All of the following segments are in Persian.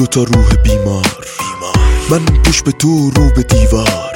تا روح بیمار، من پشت به تو رو به دیوار.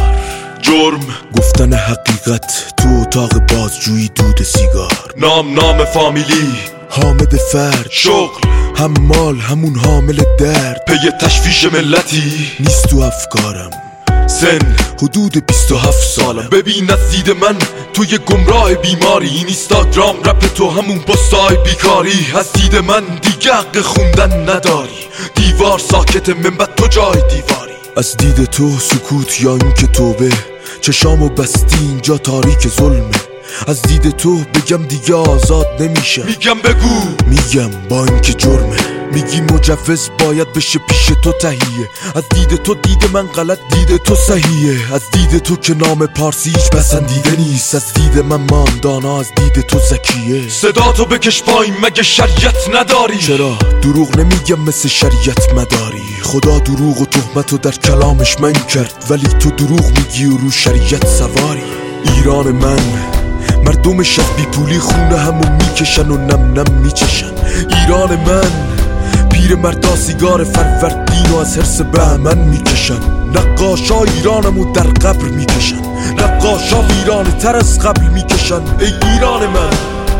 جرم گفتن حقیقت تو اتاق بازجویی دود سیگار. نام فامیلی حامد فرد، شغل حمال همون حامل درد. پی تشویش ملتی نیست تو افکارم، سن حدود 27 سالم. ببین از دید من تو یه گمراه بیماری، این اینستاگرام رپ تو همون پستای بیکاری. از دید من دیگه حق خوندن نداری، دیوار ساکت منبت تو جای دیواری. از دید تو سکوت یا این که توبه، چشامو بستی اینجا تاریک ظلمه. از دید تو بگم دیگه آزاد نمیشه، میگم بگو، میگم با این که جرمه. میگی مجوز باید بشه پیش تو تهیه. از دید تو دید من غلط، دید تو صحیحه. از دید تو که نام پارسی هیچ پسندیده نیست. از دید من ماندانا، از دید تو ذکیه. صدا تو بکش پایین مگه شریعت نداری؟ چرا دروغ نمیگم مثل شریعت مداری؟ خدا دروغ و تهمتو در کلامش من کرد، ولی تو دروغ میگی و رو شریعت سواری. ایران من مردمش از بی پولی خونه همو میکشن و نم نم میچشن. ایران من پیر مردا سیگار فروردین و از حرص بهمن میکشن. نقاشا ایرانمو در قبر میکشن، نقاشا ویرانه تر از قبل میکشن. ای ایران من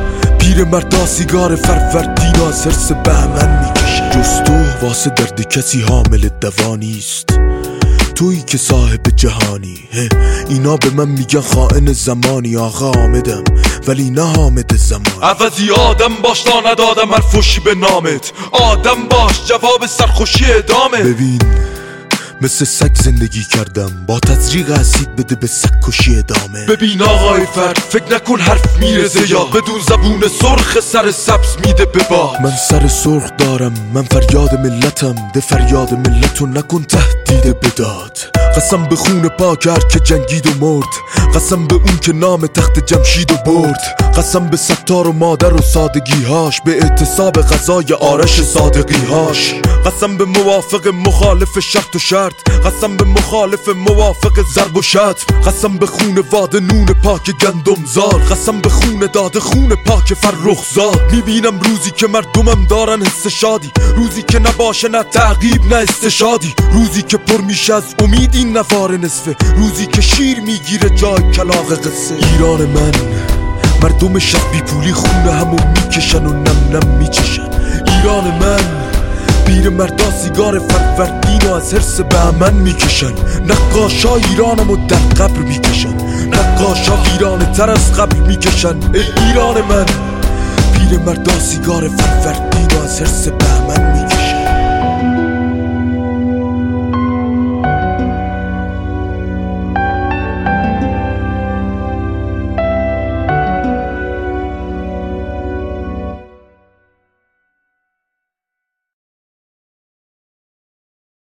پیر مردا سیگار فروردین و از حرص بهمن میکشن. جز تو واسه درد کسی حامل دوا نیست، تویی که صاحب جهانی. اینا به من میگن خائن زمانی. آقا حامدم ولی نه حامد زمان. عوضی آدم باش تا ندادم هر فوشی به نامت. آدم باش جواب سرخوشی ادامه. ببین مثل سگ زندگی کردم، با تزریق اسید بده به سگ کشی ادامه. ببین آقای فرد فکر نکن حرف میرزه یا بدون زبون سرخ سر سبز میده به باد. من سر سرخ دارم، من فریاد ملتم، ده فریاد ملتو نکن تهدید بداد. قسم به خون پاک هر که جنگید و مرد، قسم به اون که نام تخت جمشید و برد، قسم به ستار و مادر و سادگیهاش، به اعتصاب غذای آرش صادقیهاش، قسم به موافق مخالف شرط و شرط، قسم به مخالف موافق ضرب و شتم، قسم به خون واده نون پاک گندم زار، قسم به خون داده خون پاک فرخ زاد. میبینم روزی که مردمم دارن حس شادی، روزی که نباشه نه تعقیب نه استشادی، روزی که پر میشه از امید این نوار نصفه، روزی که شیر میگیره جای کلاغ قصه. ایران من مردمش از بی پولی خونه همو میکشن و نم نم میچشن. ایران من پیر مردا سیگار فروردین و از حرص بهمن میکشن. نقاشا ایرانمو در قبر میکشن، نقاشا ویرانه تر از قبل میکشن. ای ایران من پیر مردا سیگار فروردین و از حرص